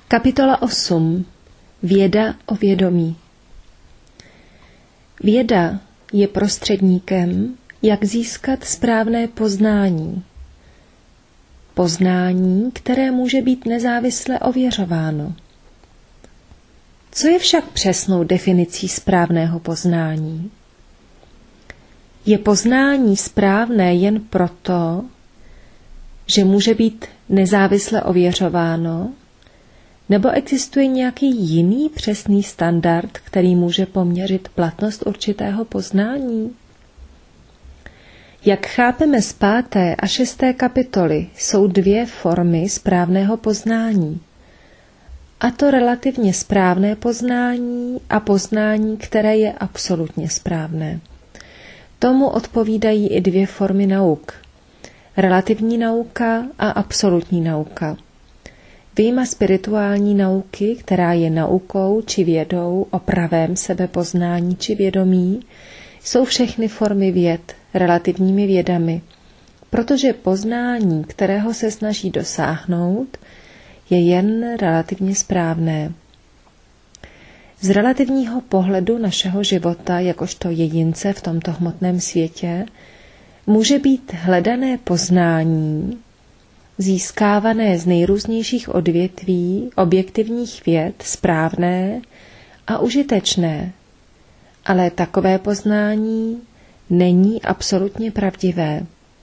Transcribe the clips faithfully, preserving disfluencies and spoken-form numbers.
Kapitola osm. Věda o vědomí. Věda je prostředníkem, jak získat správné poznání. Poznání, které může být nezávisle ověřováno. Co je však přesnou definicí správného poznání? Je poznání správné jen proto, že může být nezávisle ověřováno, nebo existuje nějaký jiný přesný standard, který může poměřit platnost určitého poznání? Jak chápeme z páté a šesté kapitoly, jsou dvě formy správného poznání. A to relativně správné poznání a poznání, které je absolutně správné. Tomu odpovídají i dvě formy nauk. Relativní nauka a absolutní nauka. Vyjma spirituální nauky, která je naukou či vědou o pravém sebepoznání či vědomí, jsou všechny formy věd relativními vědami, protože poznání, kterého se snaží dosáhnout, je jen relativně správné. Z relativního pohledu našeho života, jakožto jedince v tomto hmotném světě, může být hledané poznání, získávané z nejrůznějších odvětví objektivních věd, správné a užitečné, ale takové poznání není absolutně pravdivé.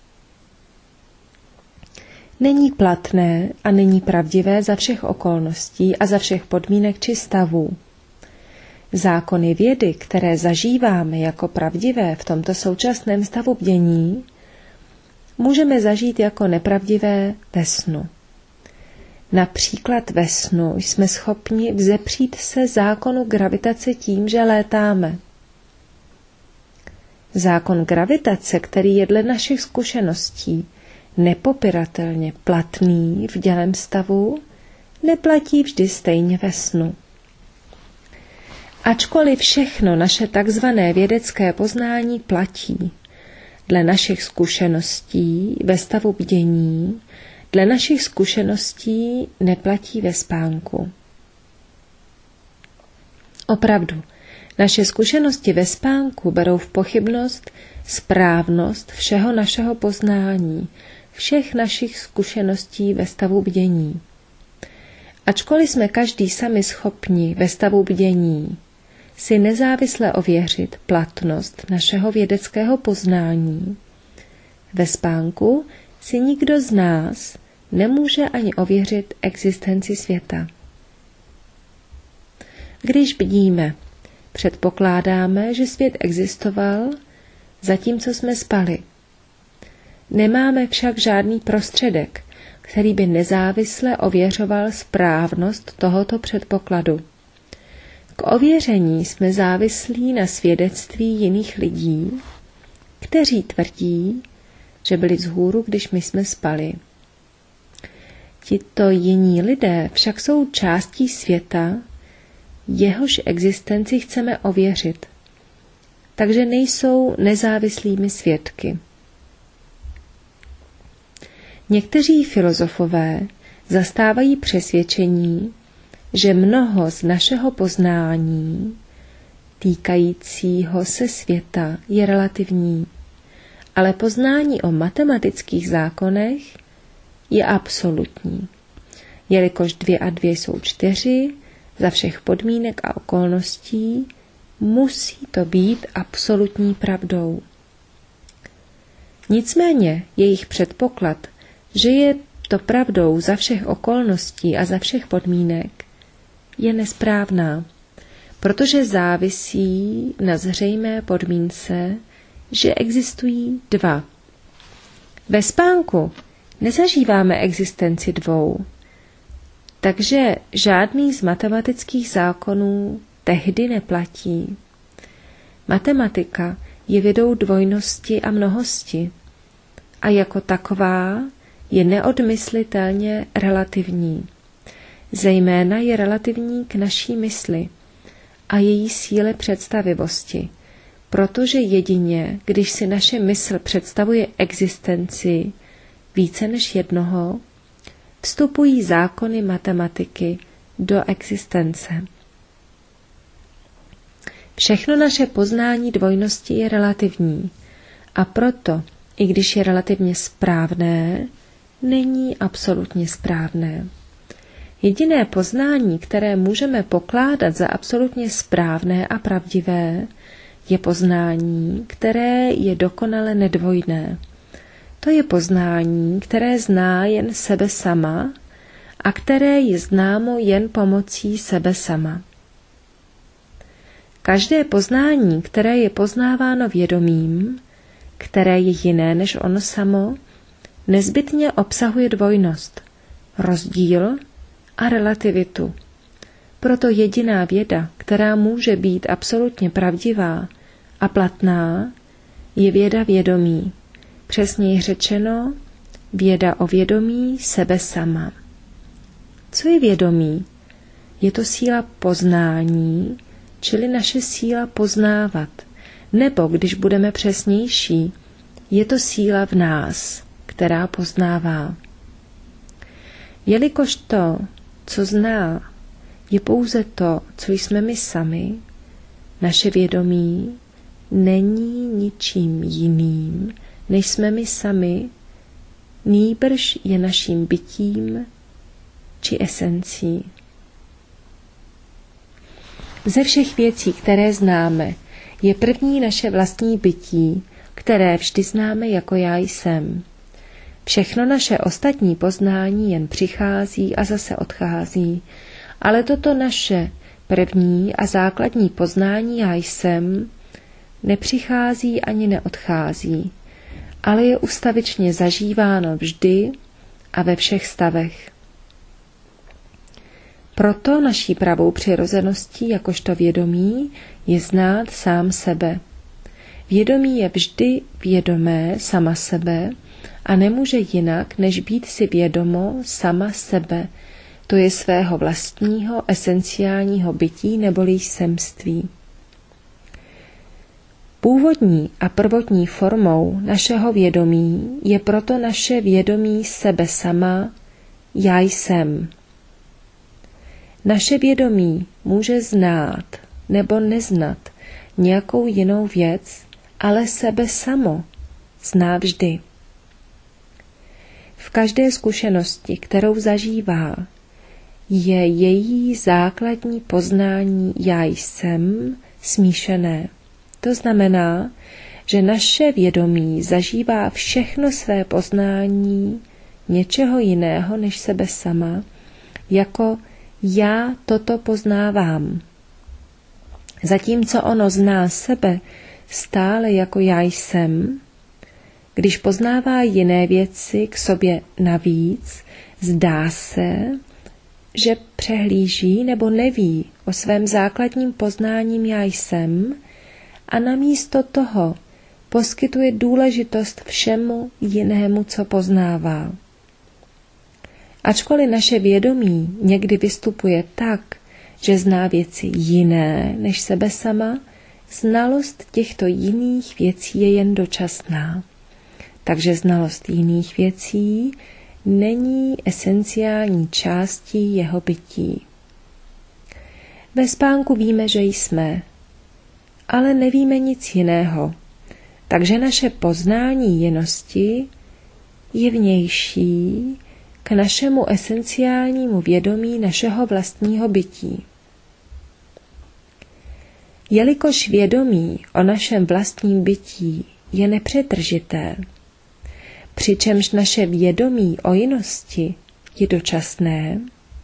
Není platné a není pravdivé za všech okolností a za všech podmínek či stavů. Zákony vědy, které zažíváme jako pravdivé v tomto současném stavu bdění, můžeme zažít jako nepravdivé ve snu. Například ve snu jsme schopni vzepřít se zákonu gravitace tím, že létáme. Zákon gravitace, který je dle našich zkušeností nepopiratelně platný v dělém stavu, neplatí vždy stejně ve snu. Ačkoliv všechno naše takzvané vědecké poznání platí, dle našich zkušeností ve stavu bdění, dle našich zkušeností neplatí ve spánku. Opravdu, naše zkušenosti ve spánku berou v pochybnost správnost všeho našeho poznání, všech našich zkušeností ve stavu bdění. Ačkoliv jsme každý sami schopni ve stavu bdění si nezávisle ověřit platnost našeho vědeckého poznání, ve spánku si nikdo z nás nemůže ani ověřit existenci světa. Když bdíme, předpokládáme, že svět existoval, zatímco jsme spali. Nemáme však žádný prostředek, který by nezávisle ověřoval správnost tohoto předpokladu. K ověření jsme závislí na svědectví jiných lidí, kteří tvrdí, že byli vzhůru, když my jsme spali. Tito jiní lidé však jsou částí světa, jehož existenci chceme ověřit, takže nejsou nezávislými svědky. Někteří filozofové zastávají přesvědčení, že mnoho z našeho poznání týkajícího se světa je relativní, ale poznání o matematických zákonech je absolutní, jelikož dvě a dvě jsou čtyři, za všech podmínek a okolností musí to být absolutní pravdou. Nicméně jejich předpoklad, že je to pravdou za všech okolností a za všech podmínek, je nesprávná, protože závisí na zřejmé podmínce, že existují dva. Ve spánku nezažíváme existenci dvou, takže žádný z matematických zákonů tehdy neplatí. Matematika je vědou dvojnosti a mnohosti a jako taková je neodmyslitelně relativní. Zejména je relativní k naší mysli a její síle představivosti, protože jedině, když si naše mysl představuje existenci více než jednoho, vstupují zákony matematiky do existence. Všechno naše poznání dvojnosti je relativní a proto, i když je relativně správné, není absolutně správné. Jediné poznání, které můžeme pokládat za absolutně správné a pravdivé, je poznání, které je dokonale nedvojné. To je poznání, které zná jen sebe sama a které je známo jen pomocí sebe sama. Každé poznání, které je poznáváno vědomím, které je jiné než ono samo, nezbytně obsahuje dvojnost, rozdíl a relativitu. Proto jediná věda, která může být absolutně pravdivá a platná, je věda vědomí. Přesněji řečeno, věda o vědomí sebe sama. Co je vědomí? Je to síla poznání, čili naše síla poznávat. Nebo, když budeme přesnější, je to síla v nás, která poznává. Jelikož to, co zná, je pouze to, co jsme my sami, naše vědomí není ničím jiným, než jsme my sami, nýbrž je naším bytím či esencí. Ze všech věcí, které známe, je první naše vlastní bytí, které vždy známe jako já jsem. Všechno naše ostatní poznání jen přichází a zase odchází, ale toto naše první a základní poznání já jsem nepřichází ani neodchází, ale je ustavičně zažíváno vždy a ve všech stavech. Proto naší pravou přirozeností jakožto vědomí je znát sám sebe. Vědomí je vždy vědomé sama sebe a nemůže jinak, než být si vědomo sama sebe, to je svého vlastního esenciálního bytí neboli jsemství. Původní a prvotní formou našeho vědomí je proto naše vědomí sebe sama, já jsem. Naše vědomí může znát nebo neznat nějakou jinou věc, ale sebe samo zná vždy. V každé zkušenosti, kterou zažívá, je její základní poznání já jsem smíšené. To znamená, že naše vědomí zažívá všechno své poznání něčeho jiného než sebe sama, jako já toto poznávám. Zatímco ono zná sebe stále jako já jsem, když poznává jiné věci k sobě navíc, zdá se, že přehlíží nebo neví o svém základním poznáním já jsem a namísto toho poskytuje důležitost všemu jinému, co poznává. Ačkoliv naše vědomí někdy vystupuje tak, že zná věci jiné než sebe sama, znalost těchto jiných věcí je jen dočasná. Takže znalost jiných věcí není esenciální částí jeho bytí. Ve spánku víme, že jsme, ale nevíme nic jiného, takže naše poznání jinosti je vnější k našemu esenciálnímu vědomí našeho vlastního bytí. Jelikož vědomí o našem vlastním bytí je nepřetržité, přičemž naše vědomí o jinosti je dočasné,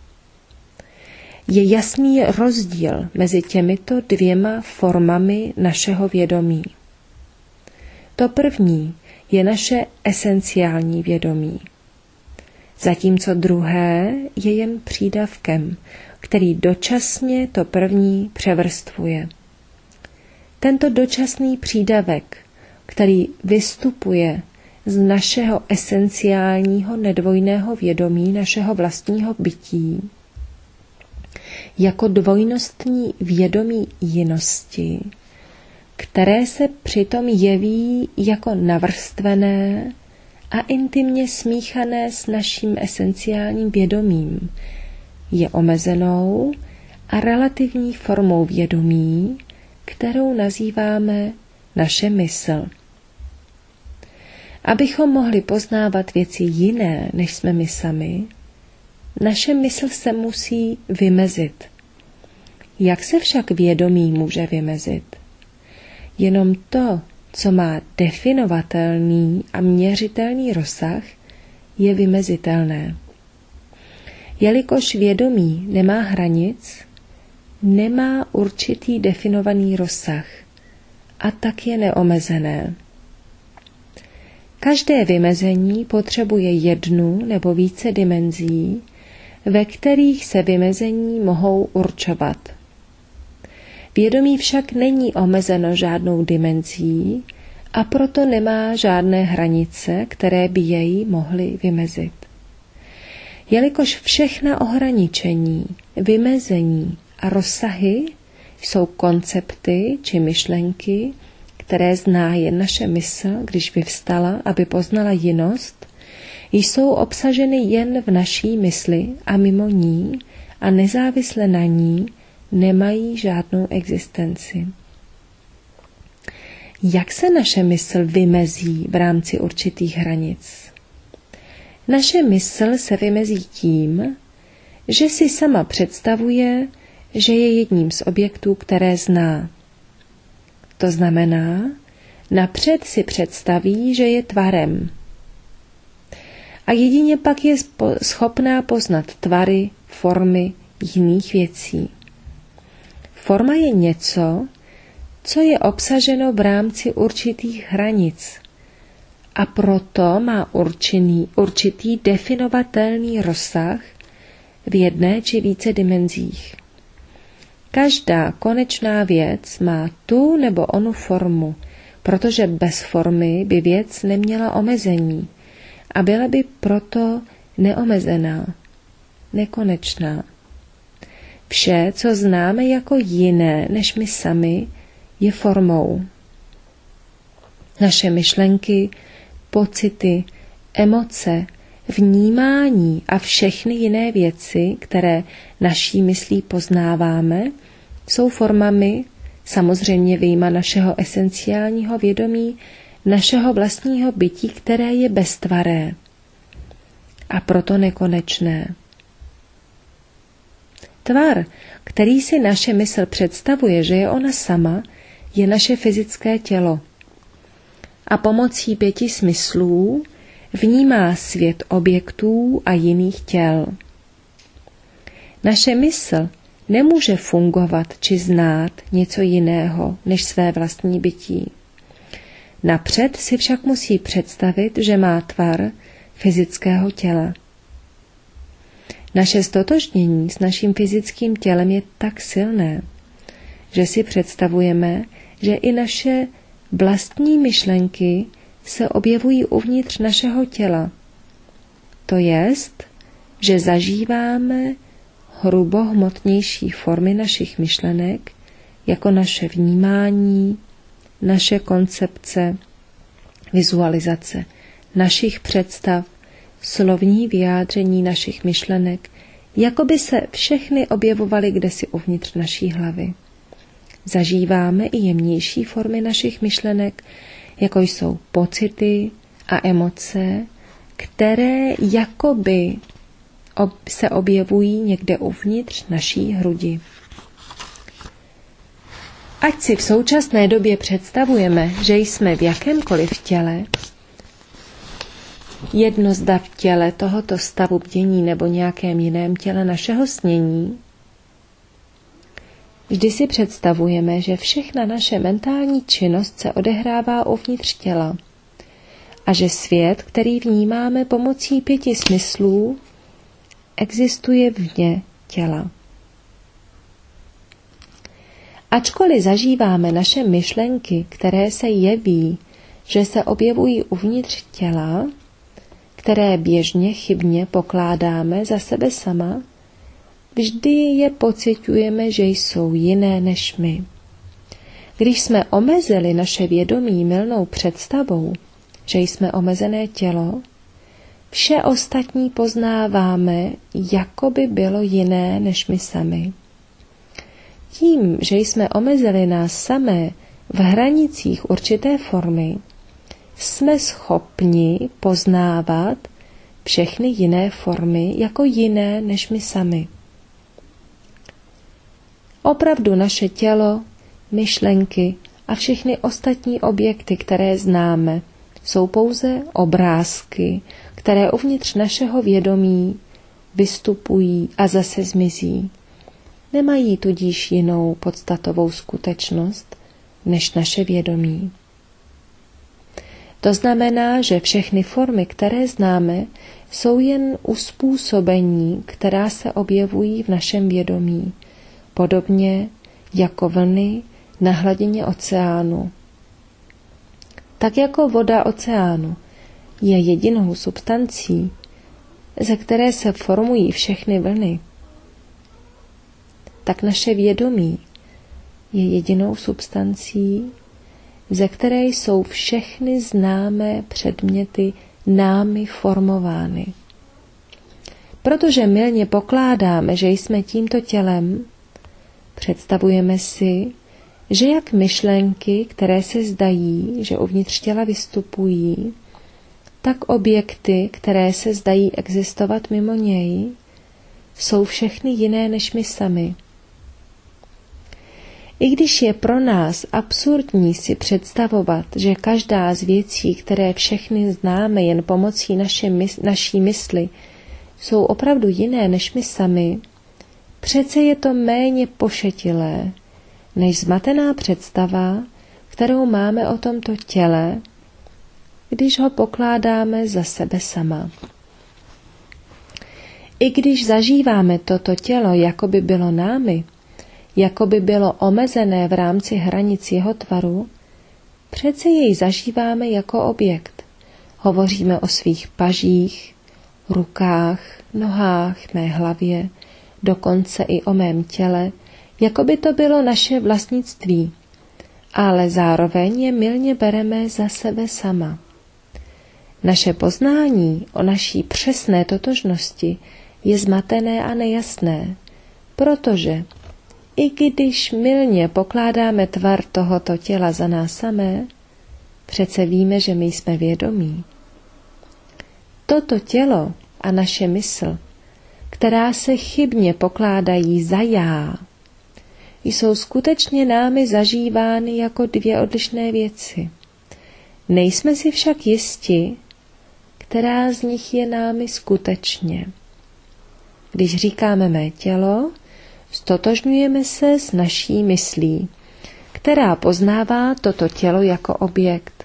je jasný rozdíl mezi těmito dvěma formami našeho vědomí. To první je naše esenciální vědomí, zatímco druhé je jen přídavkem, který dočasně to první převrstvuje. Tento dočasný přídavek, který vystupuje z našeho esenciálního nedvojného vědomí, našeho vlastního bytí, jako dvojnostní vědomí jinosti, které se přitom jeví jako navrstvené a intimně smíchané s naším esenciálním vědomím, je omezenou a relativní formou vědomí, kterou nazýváme naše mysl. Abychom mohli poznávat věci jiné, než jsme my sami, naše mysl se musí vymezit. Jak se však vědomí může vymezit? Jenom to, co má definovatelný a měřitelný rozsah, je vymezitelné. Jelikož vědomí nemá hranic, nemá určitý definovaný rozsah a tak je neomezené. Každé vymezení potřebuje jednu nebo více dimenzí, ve kterých se vymezení mohou určovat. Vědomí však není omezeno žádnou dimenzí a proto nemá žádné hranice, které by jej mohly vymezit. Jelikož všechna ohraničení, vymezení a rozsahy jsou koncepty či myšlenky, které zná jen naše mysl, když vyvstala, aby poznala jinost, jsou obsaženy jen v naší mysli a mimo ní a nezávisle na ní nemají žádnou existenci. Jak se naše mysl vymezí v rámci určitých hranic? Naše mysl se vymezí tím, že si sama představuje, že je jedním z objektů, které zná. To znamená, napřed si představí, že je tvarem. A jedině pak je schopná poznat tvary, formy jiných věcí. Forma je něco, co je obsaženo v rámci určitých hranic a proto má určený, určitý definovatelný rozsah v jedné či více dimenzích. Každá konečná věc má tu nebo onu formu, protože bez formy by věc neměla omezení a byla by proto neomezená, nekonečná. Vše, co známe jako jiné než my sami, je formou. Naše myšlenky, pocity, emoce, vnímání a všechny jiné věci, které naší myslí poznáváme, jsou formami, samozřejmě vyjma našeho esenciálního vědomí, našeho vlastního bytí, které je beztvaré a proto nekonečné. Tvar, který si naše mysl představuje, že je ona sama, je naše fyzické tělo. A pomocí pěti smyslů vnímá svět objektů a jiných těl. Naše mysl nemůže fungovat či znát něco jiného než své vlastní bytí. Napřed si však musí představit, že má tvar fyzického těla. Naše stotožnění s naším fyzickým tělem je tak silné, že si představujeme, že i naše vlastní myšlenky se objevují uvnitř našeho těla. To jest, že zažíváme hrubohmotnější formy našich myšlenek, jako naše vnímání, naše koncepce, vizualizace, našich představ, slovní vyjádření našich myšlenek, jako by se všechny objevovaly kdesi uvnitř naší hlavy. Zažíváme i jemnější formy našich myšlenek, jako jsou pocity a emoce, které jakoby se objevují někde uvnitř naší hrudi. Ať si v současné době představujeme, že jsme v jakémkoliv těle, jedno zda v těle tohoto stavu bdění nebo nějakém jiném těle našeho snění, vždy si představujeme, že všechna naše mentální činnost se odehrává uvnitř těla a že svět, který vnímáme pomocí pěti smyslů, existuje vně těla. Ačkoliv zažíváme naše myšlenky, které se jeví, že se objevují uvnitř těla, které běžně chybně pokládáme za sebe sama, vždy je pociťujeme, že jsou jiné než my. Když jsme omezili naše vědomí mylnou představou, že jsme omezené tělo, Vše ostatní poznáváme, jako by bylo jiné než my sami. Tím, že jsme omezili nás samé v hranicích určité formy, jsme schopni poznávat všechny jiné formy jako jiné než my sami. Opravdu naše tělo, myšlenky a všechny ostatní objekty, které známe, jsou pouze obrázky, které uvnitř našeho vědomí vystupují a zase zmizí. Nemají tudíž jinou podstatovou skutečnost než naše vědomí. To znamená, že všechny formy, které známe, jsou jen uspůsobení, která se objevují v našem vědomí, podobně jako vlny na hladině oceánu. Tak jako voda oceánu je jedinou substancí, ze které se formují všechny vlny, tak naše vědomí je jedinou substancí, ze které jsou všechny známé předměty námi formovány. Protože mylně pokládáme, že jsme tímto tělem, představujeme si, že jak myšlenky, které se zdají, že uvnitř těla vystupují, tak objekty, které se zdají existovat mimo něj, jsou všechny jiné než my sami. I když je pro nás absurdní si představovat, že každá z věcí, které všechny známe jen pomocí naše mys- naší mysli, jsou opravdu jiné než my sami, přece je to méně pošetilé, než zmatená představa, kterou máme o tomto těle, když ho pokládáme za sebe sama. I když zažíváme toto tělo, jako by bylo námi, jako by bylo omezené v rámci hranic jeho tvaru, přece jej zažíváme jako objekt. Hovoříme o svých pažích, rukách, nohách, mé hlavě, dokonce i o mém těle, jako by to bylo naše vlastnictví, ale zároveň je mylně bereme za sebe sama. Naše poznání o naší přesné totožnosti je zmatené a nejasné, protože i když mylně pokládáme tvar tohoto těla za nás samé, přece víme, že my jsme vědomí. Toto tělo a naše mysl, která se chybně pokládají za já, jsou skutečně námi zažívány jako dvě odlišné věci. Nejsme si však jisti, která z nich je námi skutečně. Když říkáme mé tělo, stotožňujeme se s naší myslí, která poznává toto tělo jako objekt.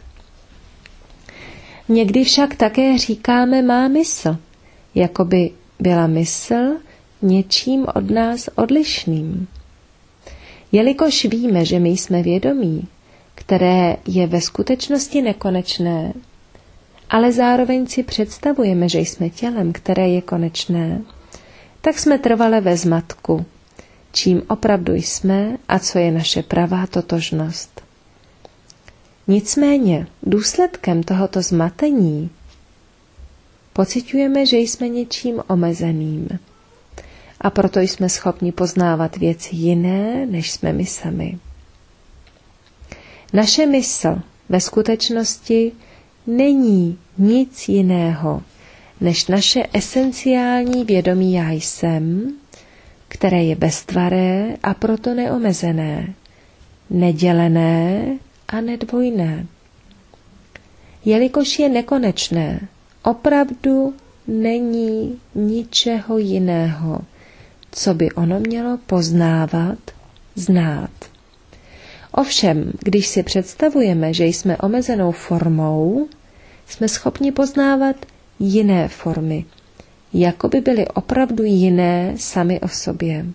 Někdy však také říkáme má mysl, jako by byla mysl něčím od nás odlišným. Jelikož víme, že my jsme vědomí, které je ve skutečnosti nekonečné, ale zároveň si představujeme, že jsme tělem, které je konečné, tak jsme trvale ve zmatku, čím opravdu jsme a co je naše pravá totožnost. Nicméně důsledkem tohoto zmatení pociťujeme, že jsme něčím omezeným a proto jsme schopni poznávat věci jiné, než jsme my sami. Naše mysl ve skutečnosti není nic jiného, než naše esenciální vědomí já jsem, které je beztvaré a proto neomezené, nedělené a nedvojné. Jelikož je nekonečné, opravdu není ničeho jiného, co by ono mělo poznávat, znát. Ovšem, když si představujeme, že jsme omezenou formou, jsme schopni poznávat jiné formy, jako by byly opravdu jiné sami o sobě.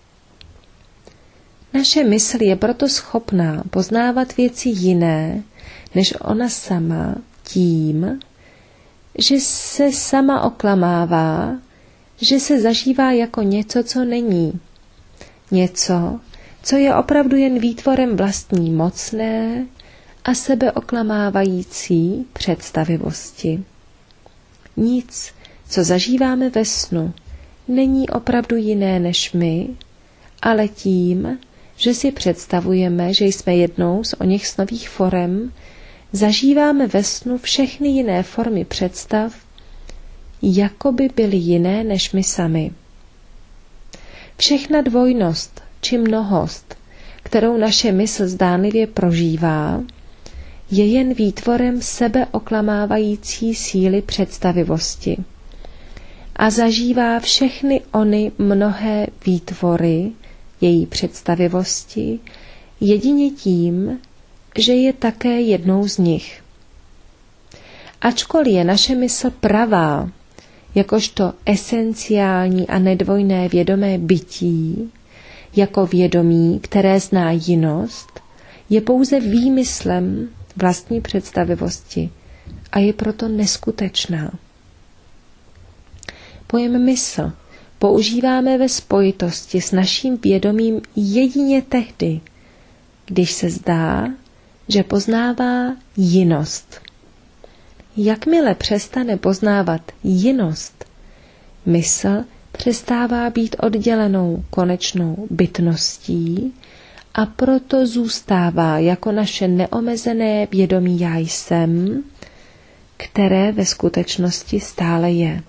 Naše mysl je proto schopná poznávat věci jiné, než ona sama tím, že se sama oklamává, že se zažívá jako něco, co není. Něco, co je opravdu jen výtvorem vlastní mocné a sebeoklamávající představivosti. Nic, co zažíváme ve snu, není opravdu jiné než my, ale tím, že si představujeme, že jsme jednou z oněch snových forem, zažíváme ve snu všechny jiné formy představ, jako by byly jiné než my sami. Všechna dvojnost či mnohost, kterou naše mysl zdánlivě prožívá, je jen výtvorem sebeoklamávající síly představivosti a zažívá všechny ony mnohé výtvory její představivosti jedině tím, že je také jednou z nich. Ačkoliv je naše mysl pravá, jakožto esenciální a nedvojné vědomé bytí, jako vědomí, které zná jinost, je pouze výmyslem vlastní představivosti a je proto neskutečná. Pojem mysl používáme ve spojitosti s naším vědomím jedině tehdy, když se zdá, že poznává jinost. Jakmile přestane poznávat jinost, mysl přestává být oddělenou konečnou bytností a proto zůstává jako naše neomezené vědomí já jsem, které ve skutečnosti stále je.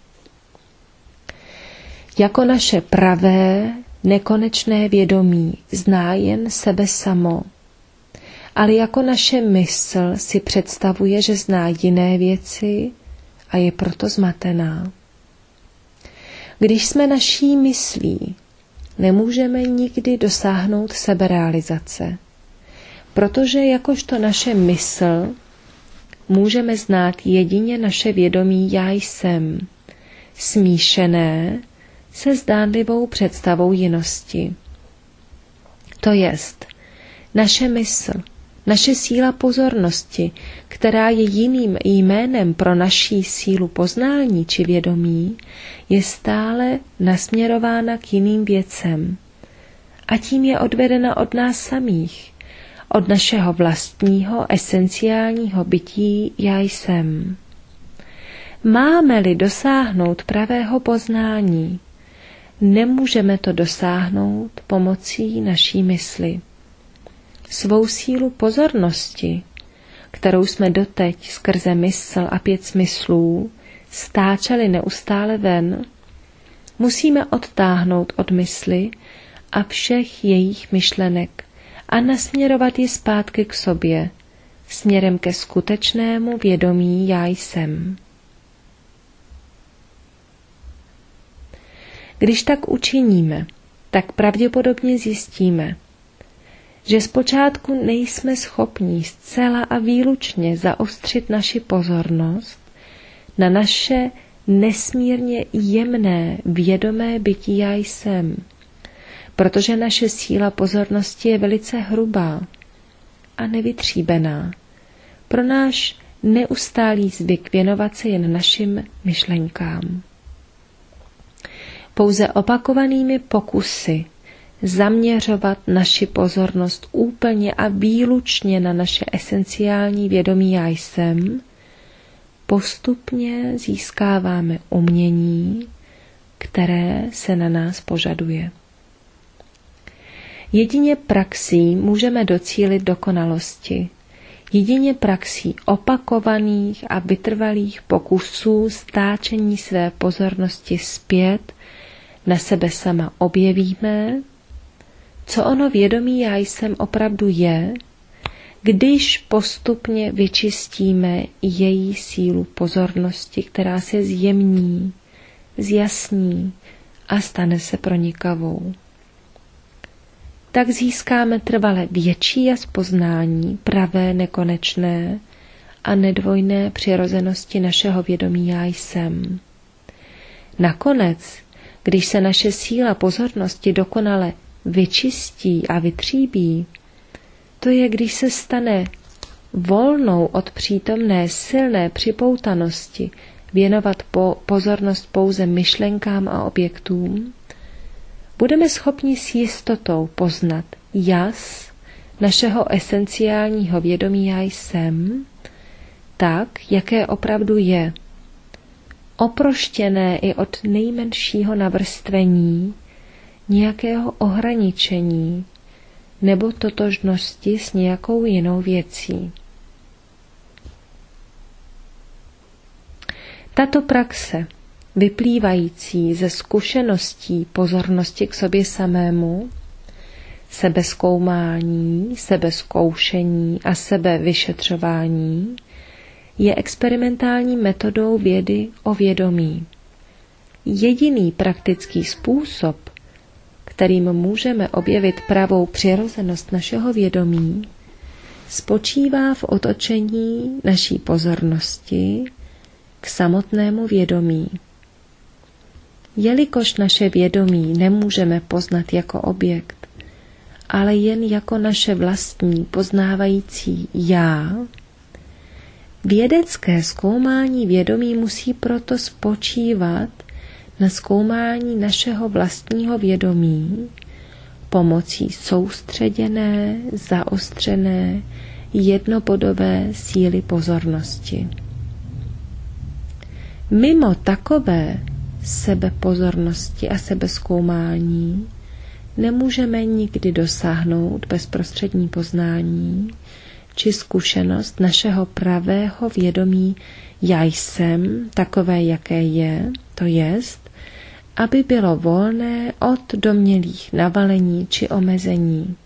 Jako naše pravé, nekonečné vědomí zná jen sebe samo, ale jako naše mysl si představuje, že zná jiné věci a je proto zmatená. Když jsme naší myslí, nemůžeme nikdy dosáhnout seberealizace, protože jakožto naše mysl můžeme znát jedině naše vědomí já jsem, smíšené se zdánlivou představou jinosti. To jest, naše mysl, naše síla pozornosti, která je jiným jménem pro naší sílu poznání či vědomí, je stále nasměrována k jiným věcem a tím je odvedena od nás samých, od našeho vlastního esenciálního bytí já jsem. Máme-li dosáhnout pravého poznání, nemůžeme to dosáhnout pomocí naší mysli. Svou sílu pozornosti, kterou jsme doteď skrze mysl a pět smyslů stáčeli neustále ven, musíme odtáhnout od mysli a všech jejich myšlenek a nasměrovat je zpátky k sobě, směrem ke skutečnému vědomí já jsem. Když tak učiníme, tak pravděpodobně zjistíme, že zpočátku nejsme schopni zcela a výlučně zaostřit naši pozornost na naše nesmírně jemné vědomé bytí já jsem, protože naše síla pozornosti je velice hrubá a nevytříbená pro náš neustálý zvyk věnovat se jen našim myšlenkám. Pouze opakovanými pokusy zaměřovat naši pozornost úplně a výlučně na naše esenciální vědomí já jsem, postupně získáváme umění, které se na nás požaduje. Jedině praxí můžeme docílit dokonalosti. Jedině praxí opakovaných a vytrvalých pokusů stáčení své pozornosti zpět na sebe sama objevíme, co ono vědomí já jsem opravdu je, když postupně vyčistíme její sílu pozornosti, která se zjemní, zjasní a stane se pronikavou. Tak získáme trvale větší jas poznání pravé, nekonečné a nedvojné přirozenosti našeho vědomí já jsem. Nakonec, když se naše síla pozornosti dokonale vyčistí a vytříbí, to je, když se stane volnou od přítomné silné připoutanosti věnovat po pozornost pouze myšlenkám a objektům, budeme schopni s jistotou poznat jas našeho esenciálního vědomí já jsem, tak, jaké opravdu je, oproštěné i od nejmenšího navrstvení, nějakého ohraničení nebo totožnosti s nějakou jinou věcí. Tato praxe, vyplývající ze zkušeností pozornosti k sobě samému, sebezkoumání, sebezkoušení a sebevyšetřování, je experimentální metodou vědy o vědomí. Jediný praktický způsob, kterým můžeme objevit pravou přirozenost našeho vědomí, spočívá v otočení naší pozornosti k samotnému vědomí. Jelikož naše vědomí nemůžeme poznat jako objekt, ale jen jako naše vlastní poznávající já, vědecké zkoumání vědomí musí proto spočívat na zkoumání našeho vlastního vědomí pomocí soustředěné, zaostřené, jednobodové síly pozornosti. Mimo takové sebepozornosti a sebezkoumání nemůžeme nikdy dosáhnout bezprostřední poznání či zkušenost našeho pravého vědomí já jsem, takové, jaké je, to jest, aby bylo volné od domnělých navalení či omezení.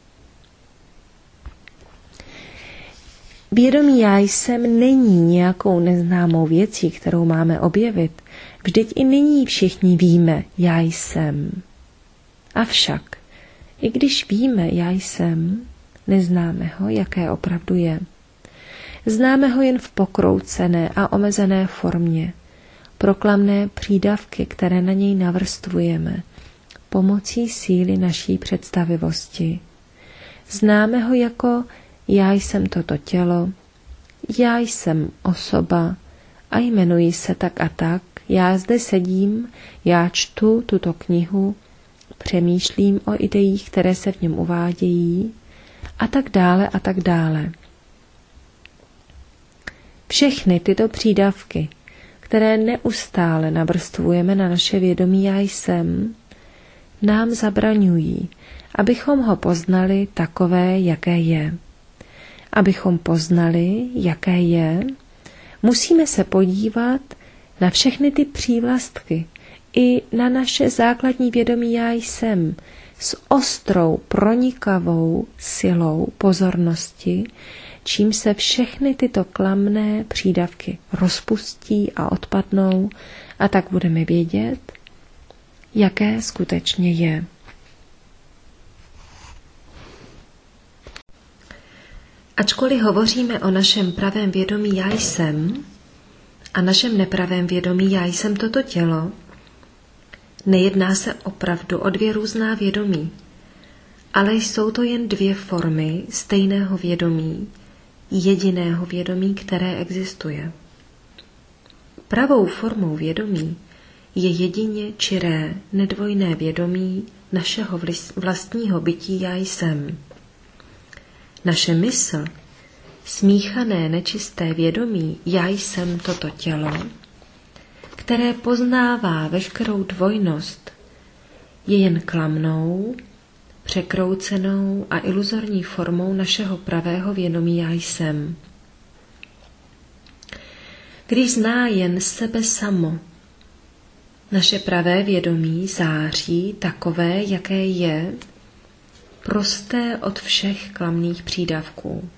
Vědomí já jsem není nějakou neznámou věcí, kterou máme objevit. Vždyť i nyní všichni víme, já jsem. Avšak, i když víme, já jsem, neznáme ho, jaké opravdu je. Známe ho jen v pokroucené a omezené formě, proklamné přídavky, které na něj navrstvujeme, pomocí síly naší představivosti. Známe ho jako já jsem toto tělo, já jsem osoba a jmenuji se tak a tak, já zde sedím, já čtu tuto knihu, přemýšlím o ideích, které se v něm uvádějí a tak dále a tak dále. Všechny tyto přídavky, které neustále navrstvujeme na naše vědomí já jsem, nám zabraňují, abychom ho poznali takové, jaké je. Abychom poznali, jaké je, musíme se podívat na všechny ty přívlastky i na naše základní vědomí já jsem s ostrou, pronikavou silou pozornosti, čím se všechny tyto klamné přídavky rozpustí a odpadnou a tak budeme vědět, jaké skutečně je. Ačkoliv hovoříme o našem pravém vědomí já jsem a našem nepravém vědomí já jsem toto tělo, nejedná se opravdu o dvě různá vědomí, ale jsou to jen dvě formy stejného vědomí, jediného vědomí, které existuje. Pravou formou vědomí je jedině čiré, nedvojné vědomí našeho vlastního bytí já jsem. Naše mysl, smíchané nečisté vědomí já jsem toto tělo, které poznává veškerou dvojnost, je jen klamnou, překroucenou a iluzorní formou našeho pravého vědomí já jsem. Když zná jen sebe samo, naše pravé vědomí září takové, jaké je, prosté od všech klamných přídavků.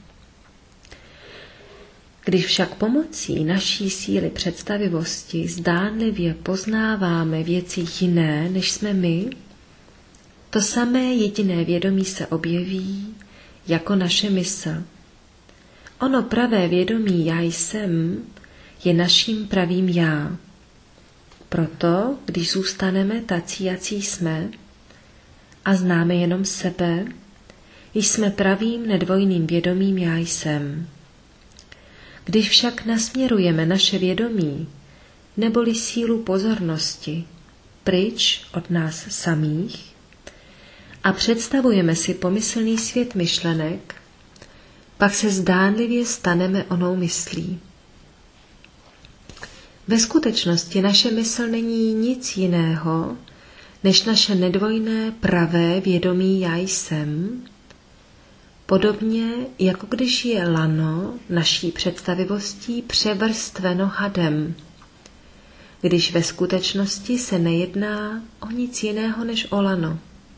Když však pomocí naší síly představivosti zdánlivě poznáváme věci jiné, než jsme my, to samé jediné vědomí se objeví jako naše mysl. Ono pravé vědomí já jsem je naším pravým já. Proto, když zůstaneme tací, jací jsme, a známe jenom sebe, jsme pravým nedvojným vědomím já jsem. Když však nasměrujeme naše vědomí, neboli sílu pozornosti, pryč od nás samých a představujeme si pomyslný svět myšlenek, pak se zdánlivě staneme onou myslí. Ve skutečnosti naše mysl není nic jiného, než naše nedvojné pravé vědomí já jsem, podobně jako když je lano naší představivostí převrstveno hadem, když ve skutečnosti se nejedná o nic jiného než o lano.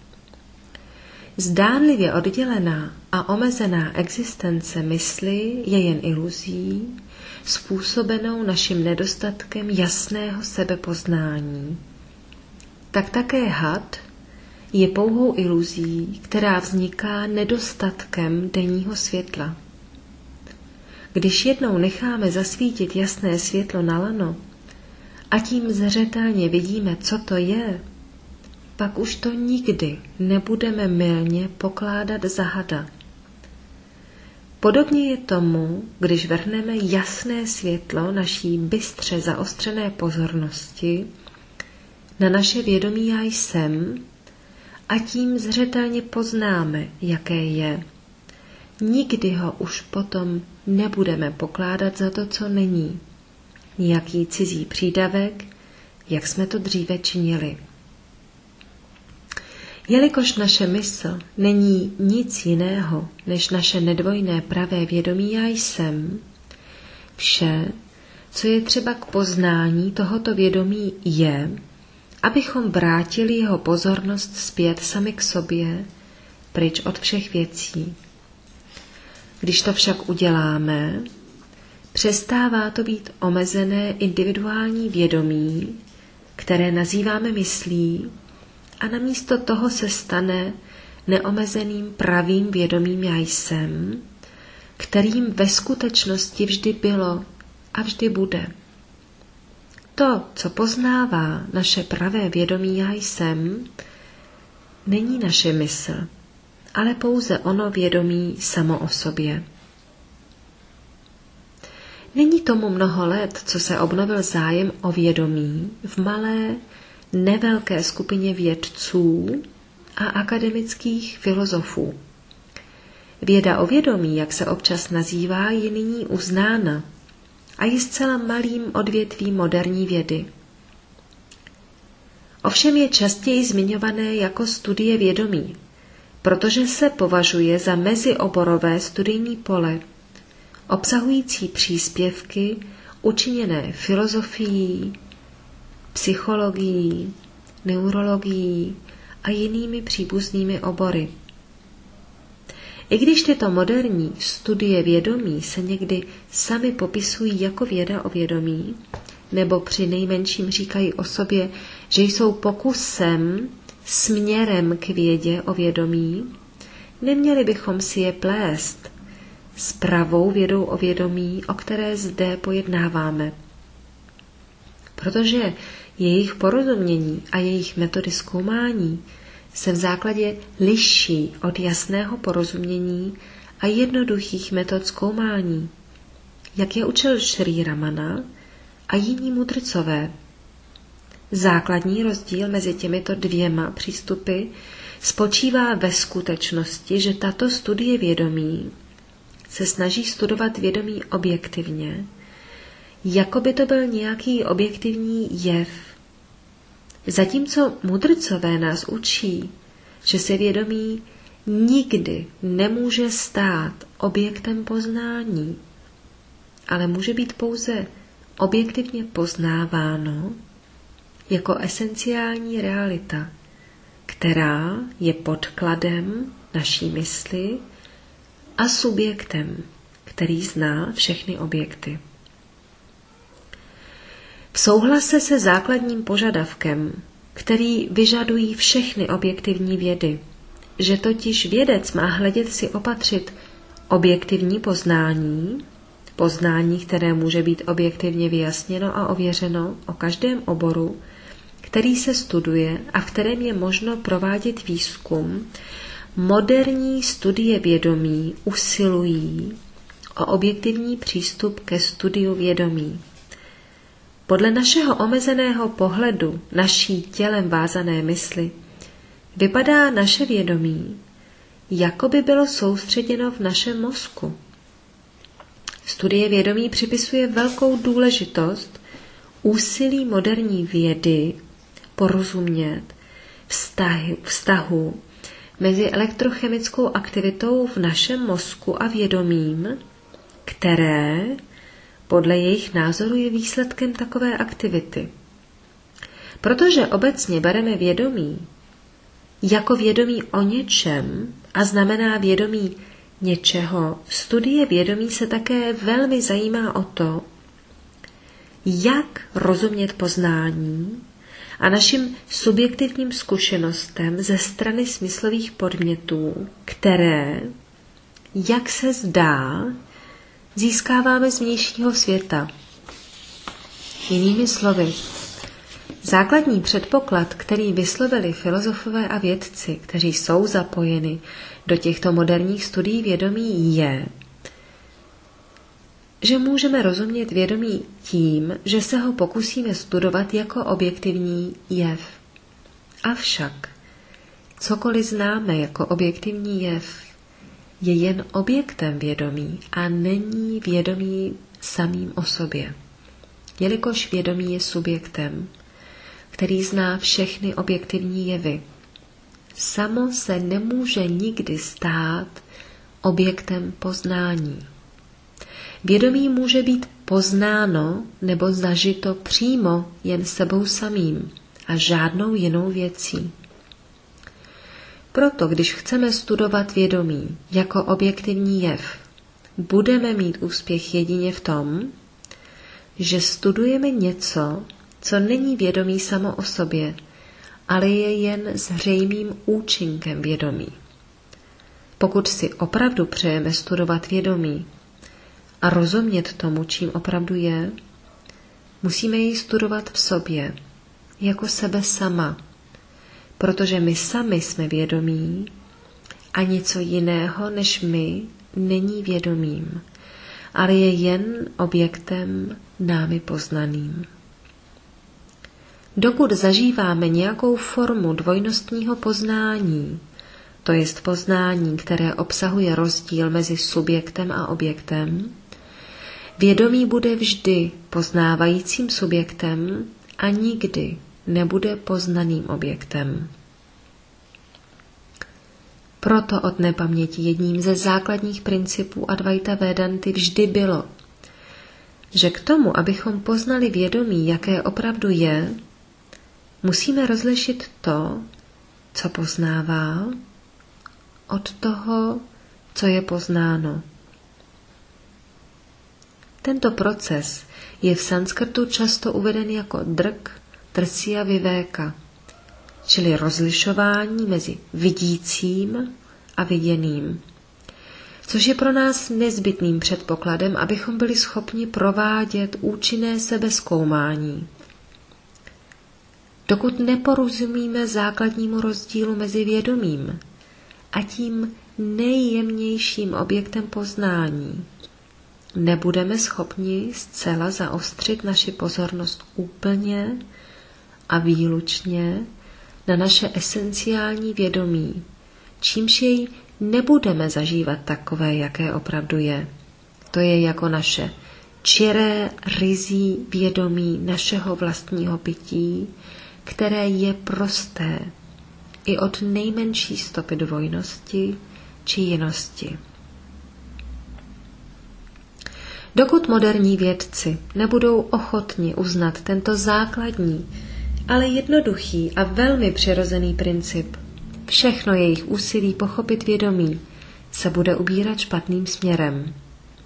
Zdánlivě oddělená a omezená existence mysli je jen iluzí, způsobenou naším nedostatkem jasného sebepoznání. Tak také had je pouhou iluzí, která vzniká nedostatkem denního světla. Když jednou necháme zasvítit jasné světlo na lano a tím zřetelně vidíme, co to je, pak už to nikdy nebudeme mylně pokládat za hada. Podobně je tomu, když vrhneme jasné světlo naší bystře zaostřené pozornosti na naše vědomí já jsem a tím zřetelně poznáme, jaké je. Nikdy ho už potom nebudeme pokládat za to, co není. Nějaký cizí přídavek, jak jsme to dříve činili. Jelikož naše mysl není nic jiného než naše nedvojné pravé vědomí já jsem, vše, co je třeba k poznání tohoto vědomí, je, abychom vrátili jeho pozornost zpět sami k sobě, pryč od všech věcí. Když to však uděláme, přestává to být omezené individuální vědomí, které nazýváme myslí, a namísto toho se stane neomezeným pravým vědomím já jsem, kterým ve skutečnosti vždy bylo a vždy bude. To, co poznává naše pravé vědomí já jsem, není naše mysl, ale pouze ono vědomí samo o sobě. Není tomu mnoho let, co se obnovil zájem o vědomí v malé, nevelké skupině vědců a akademických filozofů. Věda o vědomí, jak se občas nazývá, je nyní uznána a je zcela malým odvětvím moderní vědy. Ovšem je častěji zmiňované jako studie vědomí, protože se považuje za mezioborové studijní pole, obsahující příspěvky učiněné filozofií, psychologií, neurologií a jinými příbuznými obory. I když tyto moderní studie vědomí se někdy sami popisují jako věda o vědomí, nebo při nejmenším říkají o sobě, že jsou pokusem směrem k vědě o vědomí, neměli bychom si je plést s pravou vědou o vědomí, o které zde pojednáváme. Protože jejich porozumění a jejich metody zkoumání se v základě liší od jasného porozumění a jednoduchých metod zkoumání, jak je učil Šrí Ramana a jiní mudrcové. Základní rozdíl mezi těmito dvěma přístupy spočívá ve skutečnosti, že tato studie vědomí se snaží studovat vědomí objektivně, jako by to byl nějaký objektivní jev. Zatímco mudrcové nás učí, že se vědomí nikdy nemůže stát objektem poznání, ale může být pouze objektivně poznáváno jako esenciální realita, která je podkladem naší mysli a subjektem, který zná všechny objekty. V souhlase se základním požadavkem, který vyžadují všechny objektivní vědy, že totiž vědec má hledět si opatřit objektivní poznání, poznání, které může být objektivně vyjasněno a ověřeno o každém oboru, který se studuje a v kterém je možno provádět výzkum, moderní studie vědomí usilují o objektivní přístup ke studiu vědomí. Podle našeho omezeného pohledu, naší tělem vázané mysli, vypadá naše vědomí, jako by bylo soustředěno v našem mozku. Studie vědomí připisuje velkou důležitost úsilí moderní vědy porozumět vztahy, vztahu mezi elektrochemickou aktivitou v našem mozku a vědomím, které podle jejich názoru je výsledkem takové aktivity. Protože obecně bereme vědomí jako vědomí o něčem a znamená vědomí něčeho, studie vědomí se také velmi zajímá o to, jak rozumět poznání a našim subjektivním zkušenostem ze strany smyslových podmětů, které, jak se zdá, získáváme z vnějšího světa. Jinými slovy, základní předpoklad, který vyslovili filozofové a vědci, kteří jsou zapojeni do těchto moderních studií vědomí, je, že můžeme rozumět vědomí tím, že se ho pokusíme studovat jako objektivní jev. Avšak, cokoliv známe jako objektivní jev, je jen objektem vědomí a není vědomí samým o sobě. Jelikož vědomí je subjektem, který zná všechny objektivní jevy, samo se nemůže nikdy stát objektem poznání. Vědomí může být poznáno nebo zažito přímo jen sebou samým a žádnou jinou věcí. Proto, když chceme studovat vědomí jako objektivní jev, budeme mít úspěch jedině v tom, že studujeme něco, co není vědomí samo o sobě, ale je jen zřejmým účinkem vědomí. Pokud si opravdu přejeme studovat vědomí a rozumět tomu, čím opravdu je, musíme jej studovat v sobě, jako sebe sama, protože my sami jsme vědomí a něco jiného než my není vědomím, ale je jen objektem námi poznaným. Dokud zažíváme nějakou formu dvojnostního poznání, to jest poznání, které obsahuje rozdíl mezi subjektem a objektem, vědomí bude vždy poznávajícím subjektem a nikdy nebude poznaným objektem. Proto od nepaměti jedním ze základních principů Advaita Védanty vždy bylo, že k tomu, abychom poznali vědomí, jaké opravdu je, musíme rozlišit to, co poznává, od toho, co je poznáno. Tento proces je v sanskrtu často uveden jako drk, trsya vivéka, čili rozlišování mezi vidícím a viděným, což je pro nás nezbytným předpokladem, abychom byli schopni provádět účinné sebezkoumání. Dokud neporozumíme základnímu rozdílu mezi vědomím a tím nejjemnějším objektem poznání, nebudeme schopni zcela zaostřit naši pozornost úplně a výlučně na naše esenciální vědomí, čímž jej nebudeme zažívat takové, jaké opravdu je. To je jako naše čiré, ryzí vědomí našeho vlastního bytí, které je prosté i od nejmenší stopy dvojnosti či jinosti. Dokud moderní vědci nebudou ochotni uznat tento základní, ale jednoduchý a velmi přirozený princip, všechno jejich úsilí pochopit vědomí se bude ubírat špatným směrem.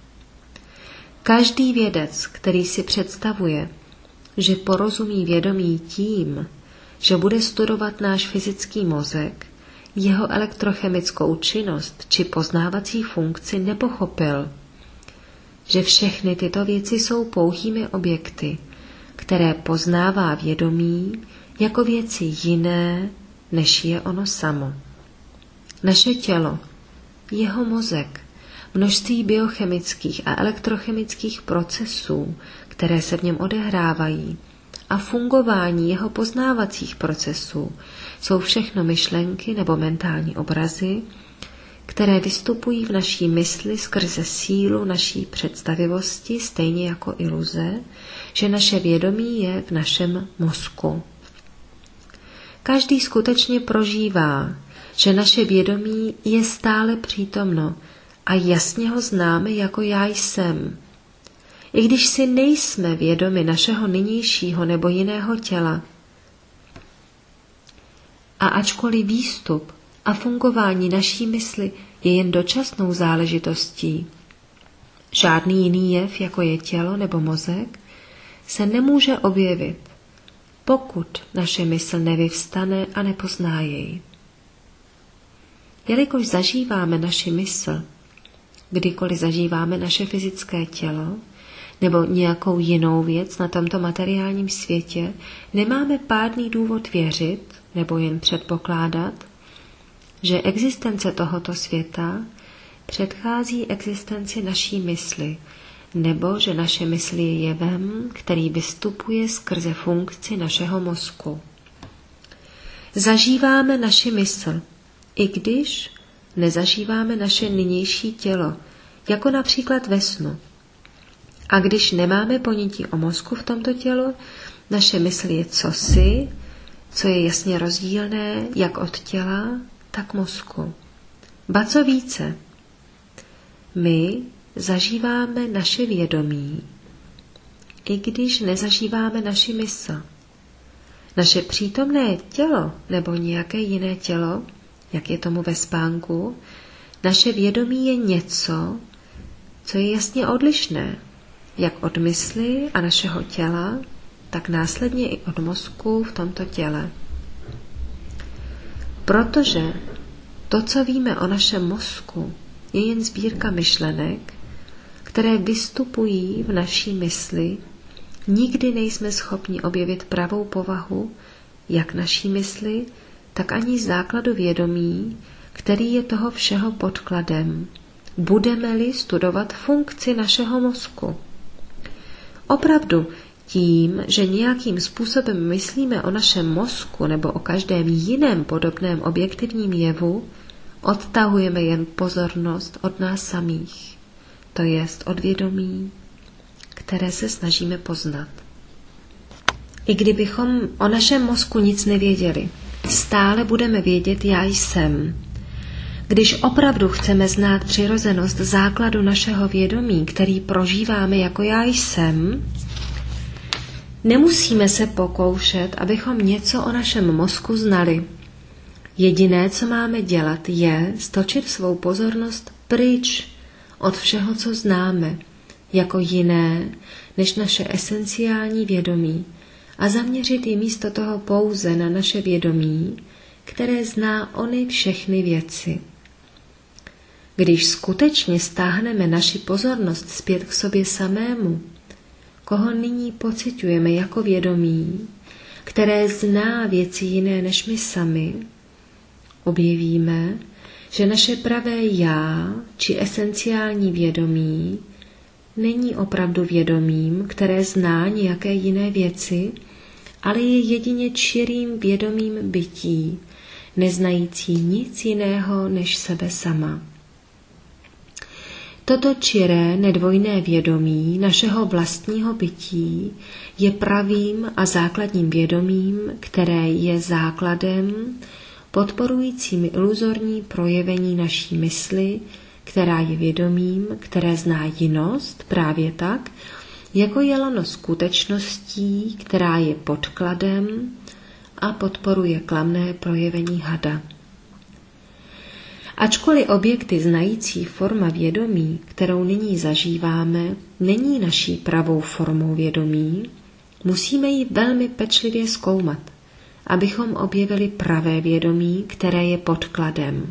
Každý vědec, který si představuje, že porozumí vědomí tím, že bude studovat náš fyzický mozek, jeho elektrochemickou činnost či poznávací funkci, nepochopil, že všechny tyto věci jsou pouhými objekty, které poznává vědomí jako věci jiné, než je ono samo. Naše tělo, jeho mozek, množství biochemických a elektrochemických procesů, které se v něm odehrávají, a fungování jeho poznávacích procesů jsou všechno myšlenky nebo mentální obrazy, které vystupují v naší mysli skrze sílu naší představivosti, stejně jako iluze, že naše vědomí je v našem mozku. Každý skutečně prožívá, že naše vědomí je stále přítomno a jasně ho známe jako já jsem. I když si nejsme vědomi našeho nynějšího nebo jiného těla. A ačkoliv výstup a fungování naší mysli je jen dočasnou záležitostí, žádný jiný jev, jako je tělo nebo mozek, se nemůže objevit, pokud naše mysl nevyvstane a nepozná jej. Jelikož zažíváme naši mysl, kdykoliv zažíváme naše fyzické tělo nebo nějakou jinou věc na tomto materiálním světě, nemáme pádný důvod věřit nebo jen předpokládat, že existence tohoto světa předchází existenci naší mysli, nebo že naše mysl je jevem, který vystupuje skrze funkci našeho mozku. Zažíváme naši mysl, i když nezažíváme naše nynější tělo, jako například ve snu. A když nemáme ponětí o mozku v tomto tělu, naše mysl je cosi, co je jasně rozdílné jak od těla, tak mozku. Ba co více, my zažíváme naše vědomí, i když nezažíváme naši mysl. Naše přítomné tělo nebo nějaké jiné tělo, jak je tomu ve spánku, naše vědomí je něco, co je jasně odlišné, jak od mysli a našeho těla, tak následně i od mozku v tomto těle. Protože to, co víme o našem mozku, je jen sbírka myšlenek, které vystupují v naší mysli, nikdy nejsme schopni objevit pravou povahu, jak naší mysli, tak ani základu vědomí, který je toho všeho podkladem, budeme-li studovat funkci našeho mozku. Opravdu, tím, že nějakým způsobem myslíme o našem mozku nebo o každém jiném podobném objektivním jevu, odtahujeme jen pozornost od nás samých, to jest od vědomí, které se snažíme poznat. I kdybychom o našem mozku nic nevěděli, stále budeme vědět já jsem. Když opravdu chceme znát přirozenost základu našeho vědomí, který prožíváme jako já jsem, nemusíme se pokoušet, abychom něco o našem mozku znali. Jediné, co máme dělat, je stočit svou pozornost pryč od všeho, co známe, jako jiné než naše esenciální vědomí a zaměřit ji místo toho pouze na naše vědomí, které zná ony všechny věci. Když skutečně stáhneme naši pozornost zpět k sobě samému, koho nyní pociťujeme jako vědomí, které zná věci jiné než my sami, objevíme, že naše pravé já či esenciální vědomí není opravdu vědomím, které zná nějaké jiné věci, ale je jedině čirým vědomím bytí, neznající nic jiného než sebe sama. Toto čiré, nedvojné vědomí našeho vlastního bytí je pravým a základním vědomím, které je základem podporujícím iluzorní projevení naší mysli, která je vědomím, které zná jinost právě tak, jako je lano skutečností, která je podkladem a podporuje klamné projevení hada. Ačkoliv objekty znající forma vědomí, kterou nyní zažíváme, není naší pravou formou vědomí, musíme ji velmi pečlivě zkoumat, abychom objevili pravé vědomí, které je podkladem.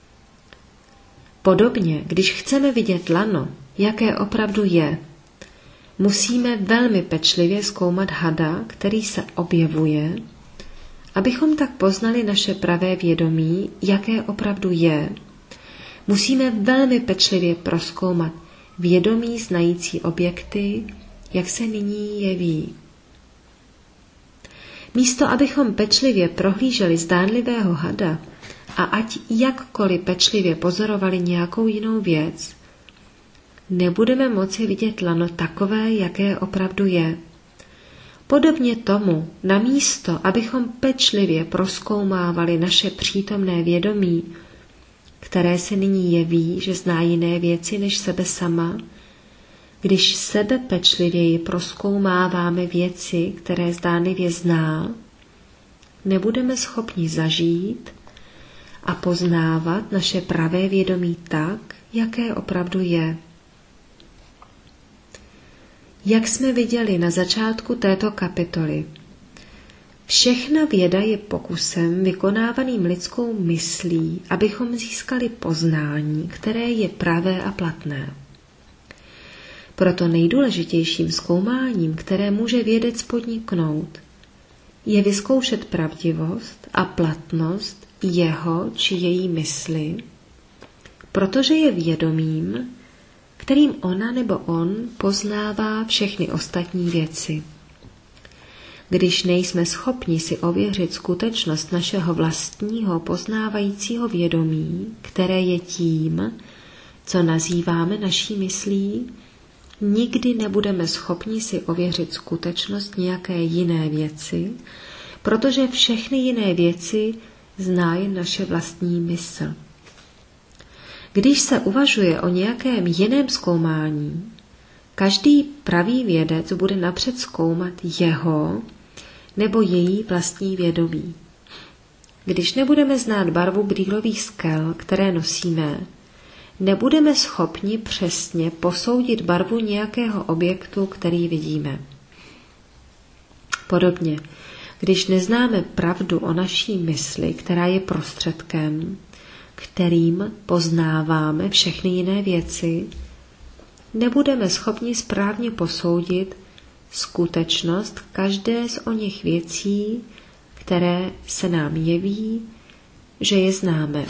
Podobně, když chceme vidět lano, jaké opravdu je, musíme velmi pečlivě zkoumat hada, který se objevuje, abychom tak poznali naše pravé vědomí, jaké opravdu je. Musíme velmi pečlivě prozkoumat vědomí znající objekty, jak se nyní jeví. Místo, abychom pečlivě prohlíželi zdánlivého hada a ať jakkoliv pečlivě pozorovali nějakou jinou věc, nebudeme moci vidět lano takové, jaké opravdu je. Podobně tomu, namísto, abychom pečlivě prozkoumávali naše přítomné vědomí, které se nyní jeví, že zná jiné věci než sebe sama, když sebe pečlivěji prozkoumáváme věci, které zdánlivě zná, nebudeme schopni zažít a poznávat naše pravé vědomí tak, jaké opravdu je. Jak jsme viděli na začátku této kapitoly, všechna věda je pokusem vykonávaným lidskou myslí, abychom získali poznání, které je pravé a platné. Proto nejdůležitějším zkoumáním, které může vědec podniknout, je vyzkoušet pravdivost a platnost jeho či její mysli, protože je vědomím, kterým ona nebo on poznává všechny ostatní věci. Když nejsme schopni si ověřit skutečnost našeho vlastního poznávajícího vědomí, které je tím, co nazýváme naší myslí, nikdy nebudeme schopni si ověřit skutečnost nějaké jiné věci, protože všechny jiné věci zná jen naše vlastní mysl. Když se uvažuje o nějakém jiném zkoumání, každý pravý vědec bude napřed zkoumat jeho nebo její vlastní vědomí. Když nebudeme znát barvu brýlových skel, které nosíme, nebudeme schopni přesně posoudit barvu nějakého objektu, který vidíme. Podobně, když neznáme pravdu o naší mysli, která je prostředkem, kterým poznáváme všechny jiné věci, nebudeme schopni správně posoudit skutečnost každé z oněch věcí, které se nám jeví, že je známe.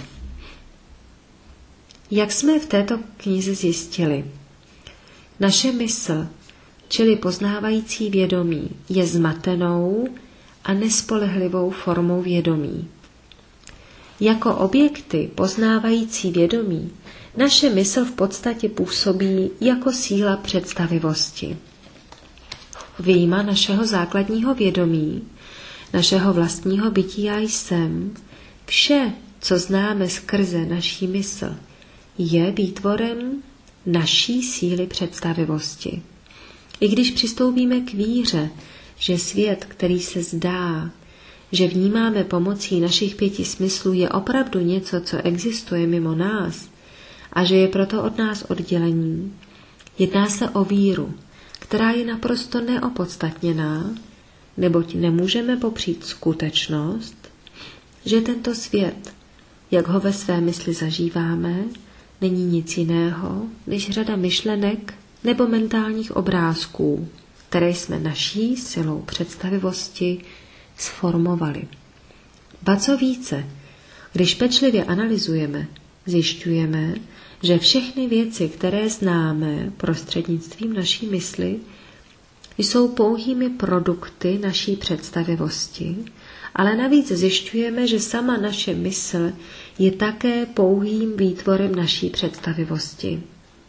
Jak jsme v této knize zjistili, naše mysl, čili poznávající vědomí, je zmatenou a nespolehlivou formou vědomí. Jako objekty poznávající vědomí naše mysl v podstatě působí jako síla představivosti. Vyjma našeho základního vědomí, našeho vlastního bytí já jsem, vše, co známe skrze naší mysl, je výtvorem naší síly představivosti. I když přistoupíme k víře, že svět, který se zdá, že vnímáme pomocí našich pěti smyslů, je opravdu něco, co existuje mimo nás a že je proto od nás oddělení, jedná se o víru, která je naprosto neopodstatněná, neboť nemůžeme popřít skutečnost, že tento svět, jak ho ve své mysli zažíváme, není nic jiného než řada myšlenek nebo mentálních obrázků, které jsme naší silou představivosti sformovali. Ba co více, když pečlivě analyzujeme, zjišťujeme, že všechny věci, které známe prostřednictvím naší mysli, jsou pouhými produkty naší představivosti, ale navíc zjišťujeme, že sama naše mysl je také pouhým výtvorem naší představivosti.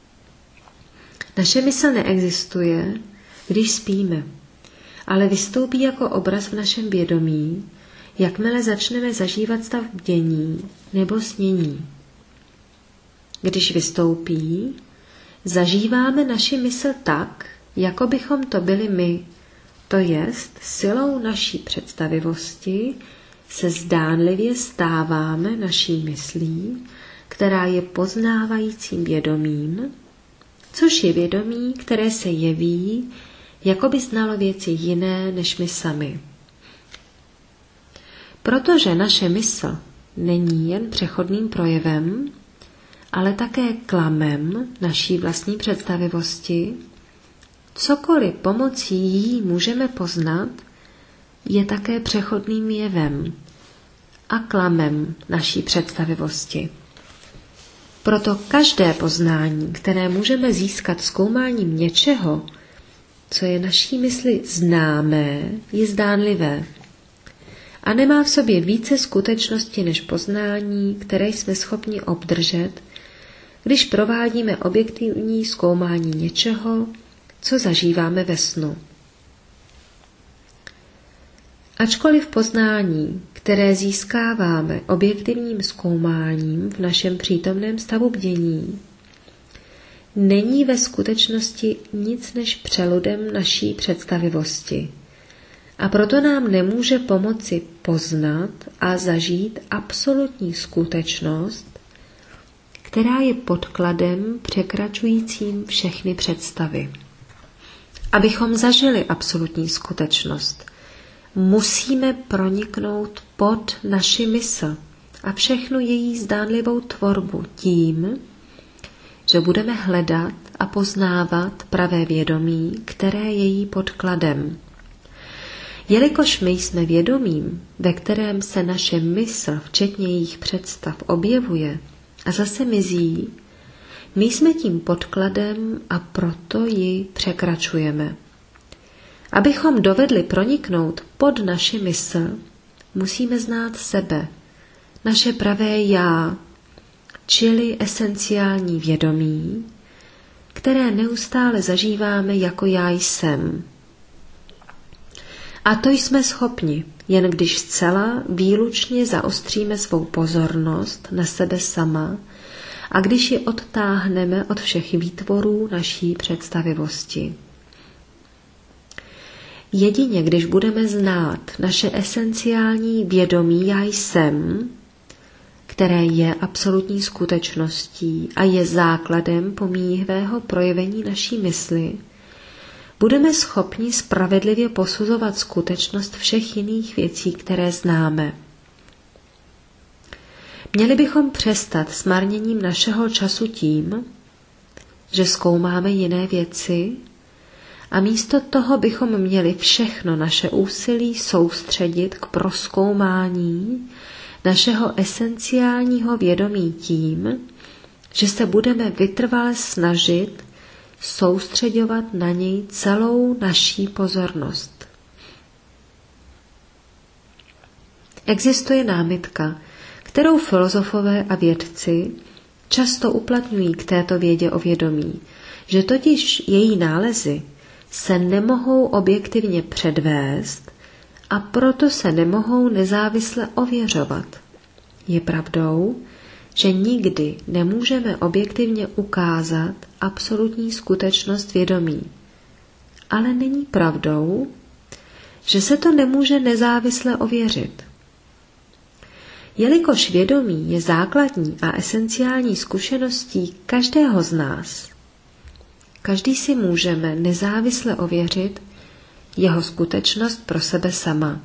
Naše mysl neexistuje, když spíme, ale vystoupí jako obraz v našem vědomí, jakmile začneme zažívat stav bdění nebo snění. Když vystoupí, zažíváme naši mysl tak, jako bychom to byli my, to jest silou naší představivosti se zdánlivě stáváme naší myslí, která je poznávajícím vědomím, což je vědomí, které se jeví, jako by znalo věci jiné než my sami. Protože naše mysl není jen přechodným projevem, ale také klamem naší vlastní představivosti, cokoliv pomocí jí můžeme poznat, je také přechodným jevem a klamem naší představivosti. Proto každé poznání, které můžeme získat zkoumáním něčeho, co je naší mysli známé, je zdánlivé. a nemá v sobě více skutečnosti než poznání, které jsme schopni obdržet, když provádíme objektivní zkoumání něčeho, co zažíváme ve snu. Ačkoliv poznání, které získáváme objektivním zkoumáním v našem přítomném stavu bdění, není ve skutečnosti nic než přeludem naší představivosti a proto nám nemůže pomoci poznat a zažít absolutní skutečnost, která je podkladem překračujícím všechny představy. Abychom zažili absolutní skutečnost, musíme proniknout pod naši mysl a všechnu její zdánlivou tvorbu tím, že budeme hledat a poznávat pravé vědomí, které je jí podkladem. Jelikož my jsme vědomím, ve kterém se naše mysl, včetně jejich představ, objevuje a zase mizí, my jsme tím podkladem a proto ji překračujeme. Abychom dovedli proniknout pod naši mysl, musíme znát sebe, naše pravé já, čili esenciální vědomí, které neustále zažíváme jako já jsem. A to jsme schopni, jen když zcela výlučně zaostříme svou pozornost na sebe sama a když ji odtáhneme od všech výtvorů naší představivosti. Jedině když budeme znát naše esenciální vědomí já jsem, které je absolutní skutečností a je základem pomíjivého projevení naší mysli, budeme schopni spravedlivě posuzovat skutečnost všech jiných věcí, které známe. Měli bychom přestat s marněním našeho času tím, že zkoumáme jiné věci, a místo toho bychom měli všechno naše úsilí soustředit k prozkoumání našeho esenciálního vědomí tím, že se budeme vytrvale snažit soustředovat na něj celou naší pozornost. Existuje námitka, kterou filozofové a vědci často uplatňují k této vědě o vědomí, že totiž její nálezy se nemohou objektivně předvést a proto se nemohou nezávisle ověřovat. Je pravdou, že nikdy nemůžeme objektivně ukázat absolutní skutečnost vědomí. Ale není pravdou, že se to nemůže nezávisle ověřit. Jelikož vědomí je základní a esenciální zkušeností každého z nás, každý si můžeme nezávisle ověřit jeho skutečnost pro sebe sama.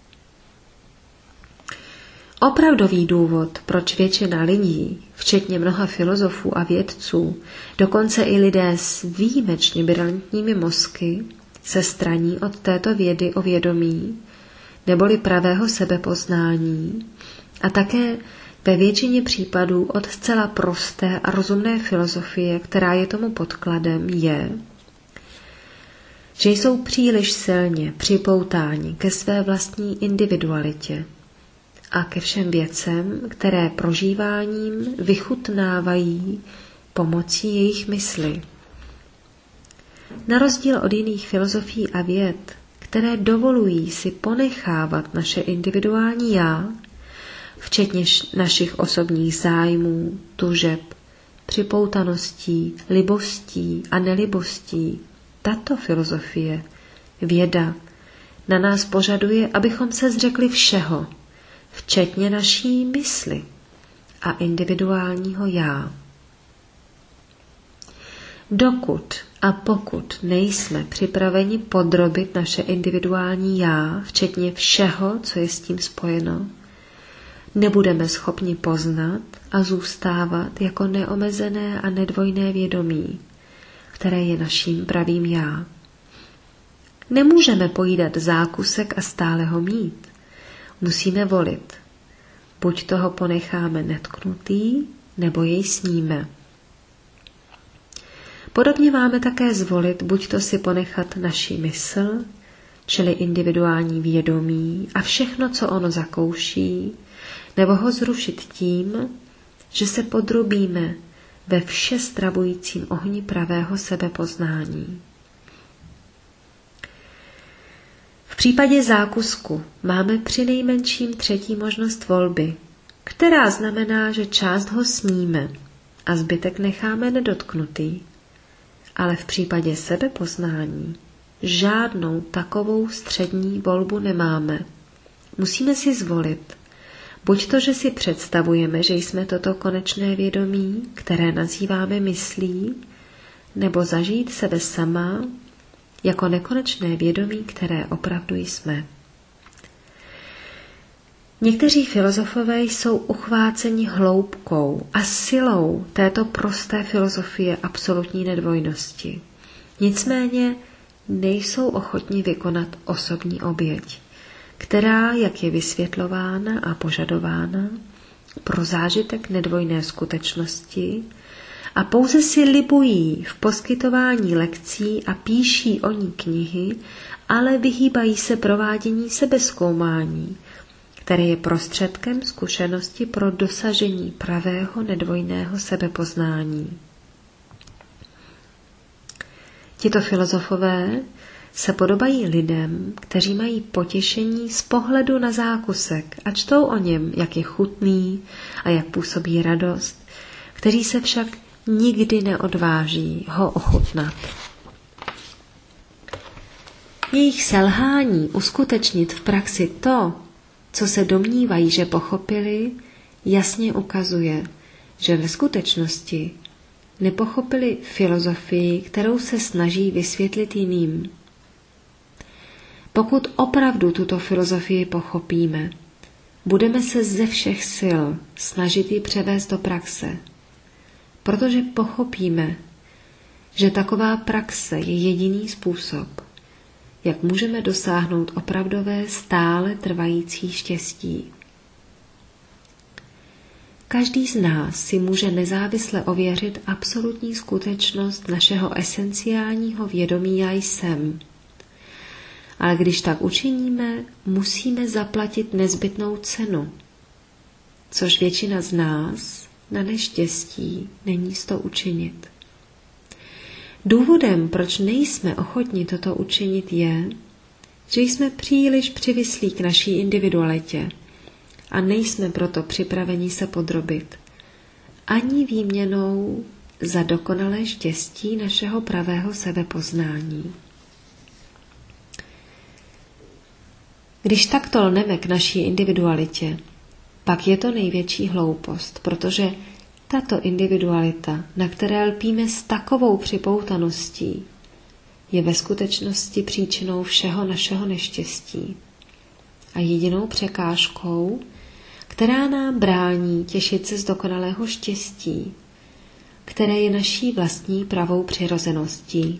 Opravdový důvod, proč většina lidí, včetně mnoha filozofů a vědců, dokonce i lidé s výjimečně brilantními mozky, se straní od této vědy o vědomí, neboli pravého sebepoznání, a také ve většině případů od zcela prosté a rozumné filozofie, která je tomu podkladem, je, že jsou příliš silně připoutáni ke své vlastní individualitě a ke všem věcem, které prožíváním vychutnávají pomocí jejich mysli. Na rozdíl od jiných filozofií a věd, které dovolují si ponechávat naše individuální já, včetně našich osobních zájmů, tužeb, připoutaností, libostí a nelibostí, tato filozofie, věda, na nás požaduje, abychom se zřekli všeho, včetně naší mysli a individuálního já. Dokud a pokud nejsme připraveni podrobit naše individuální já, včetně všeho, co je s tím spojeno, nebudeme schopni poznat a zůstávat jako neomezené a nedvojné vědomí, které je naším pravým já. Nemůžeme pojídat zákusek a stále ho mít. Musíme volit. Buď toho ponecháme netknutý, nebo jej sníme. Podobně máme také zvolit, buď to si ponechat naši mysl, čili individuální vědomí a všechno, co ono zakouší, nebo ho zrušit tím, že se podrobíme ve všestravujícím ohni pravého sebepoznání. V případě zákusku máme přinejmenším třetí možnost volby, která znamená, že část ho sníme a zbytek necháme nedotknutý. Ale v případě sebepoznání žádnou takovou střední volbu nemáme. Musíme si zvolit, buď to, že si představujeme, že jsme toto konečné vědomí, které nazýváme myslí, nebo zažít sebe sama jako nekonečné vědomí, které opravdu jsme. Někteří filozofové jsou uchváceni hloubkou a silou této prosté filozofie absolutní nedvojnosti. Nicméně nejsou ochotni vykonat osobní oběť, která, jak je vysvětlována a požadována, pro zážitek nedvojné skutečnosti a pouze si libují v poskytování lekcí a píší o ní knihy, ale vyhýbají se provádění sebezkoumání, které je prostředkem zkušenosti pro dosažení pravého nedvojného sebepoznání. Tito filozofové se podobají lidem, kteří mají potěšení z pohledu na zákusek a čtou o něm, jak je chutný a jak působí radost, kteří se však nikdy neodváží ho ochutnat. Jejich selhání uskutečnit v praxi to, co se domnívají, že pochopili, jasně ukazuje, že ve skutečnosti nepochopili filozofii, kterou se snaží vysvětlit jiným. Pokud opravdu tuto filozofii pochopíme, budeme se ze všech sil snažit ji převést do praxe, protože pochopíme, že taková praxe je jediný způsob, jak můžeme dosáhnout opravdové stále trvající štěstí. Každý z nás si může nezávisle ověřit absolutní skutečnost našeho esenciálního vědomí já jsem. Ale když tak učiníme, musíme zaplatit nezbytnou cenu, což většina z nás na neštěstí není s to učinit. Důvodem, proč nejsme ochotni toto učinit, je, že jsme příliš přivislí k naší individualitě a nejsme proto připraveni se podrobit ani výměnou za dokonalé štěstí našeho pravého sebepoznání. Když takto lneme k naší individualitě, pak je to největší hloupost, protože tato individualita, na které lpíme s takovou připoutaností, je ve skutečnosti příčinou všeho našeho neštěstí a jedinou překážkou, která nám brání těšit se z dokonalého štěstí, které je naší vlastní pravou přirozeností.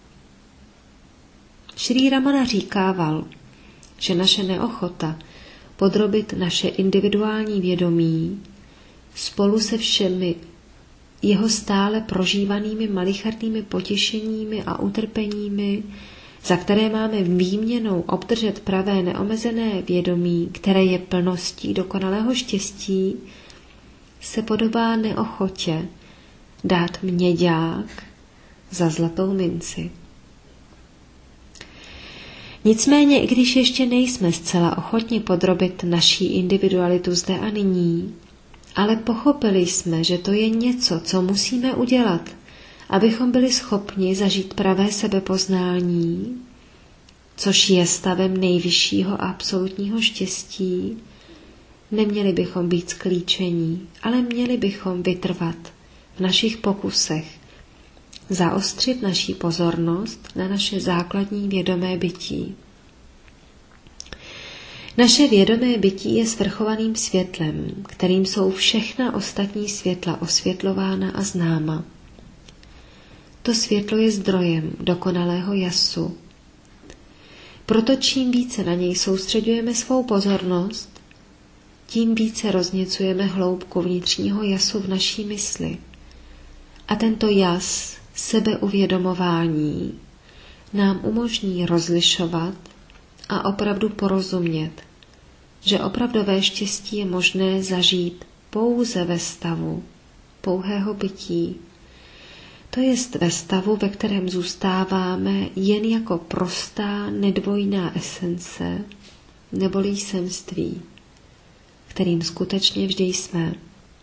Šrí Ramana říkával, že naše neochota podrobit naše individuální vědomí spolu se všemi jeho stále prožívanými malichertnými potěšeními a utrpeními, za které máme výměnou obdržet pravé neomezené vědomí, které je plností dokonalého štěstí, se podobá neochotě dát měďák za zlatou minci. Nicméně, i když ještě nejsme zcela ochotni podrobit naší individualitu zde a nyní, ale pochopili jsme, že to je něco, co musíme udělat, abychom byli schopni zažít pravé sebepoznání, což je stavem nejvyššího a absolutního štěstí, neměli bychom být sklíčení, ale měli bychom vytrvat v našich pokusech, zaostřit naší pozornost na naše základní vědomé bytí. Naše vědomé bytí je svrchovaným světlem, kterým jsou všechna ostatní světla osvětlována a známa. To světlo je zdrojem dokonalého jasu. Proto čím více na něj soustředujeme svou pozornost, tím více rozněcujeme hloubku vnitřního jasu v naší mysli. A tento jas sebeuvědomování nám umožní rozlišovat a opravdu porozumět, že opravdové štěstí je možné zažít pouze ve stavu pouhého bytí, to jest ve stavu, ve kterém zůstáváme jen jako prostá nedvojná esence, neboli jsemství, kterým skutečně vždy jsme.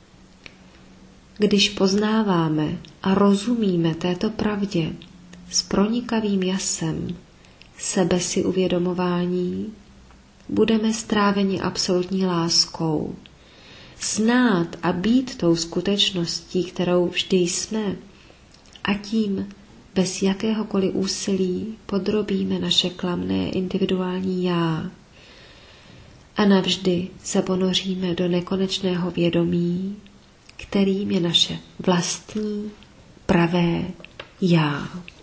Když poznáváme a rozumíme této pravdě s pronikavým jasem sebe si uvědomování, budeme stráveni absolutní láskou. Znát a být tou skutečností, kterou vždy jsme, a tím bez jakéhokoliv úsilí podrobíme naše klamné individuální já a navždy se ponoříme do nekonečného vědomí, kterým je naše vlastní pravé já.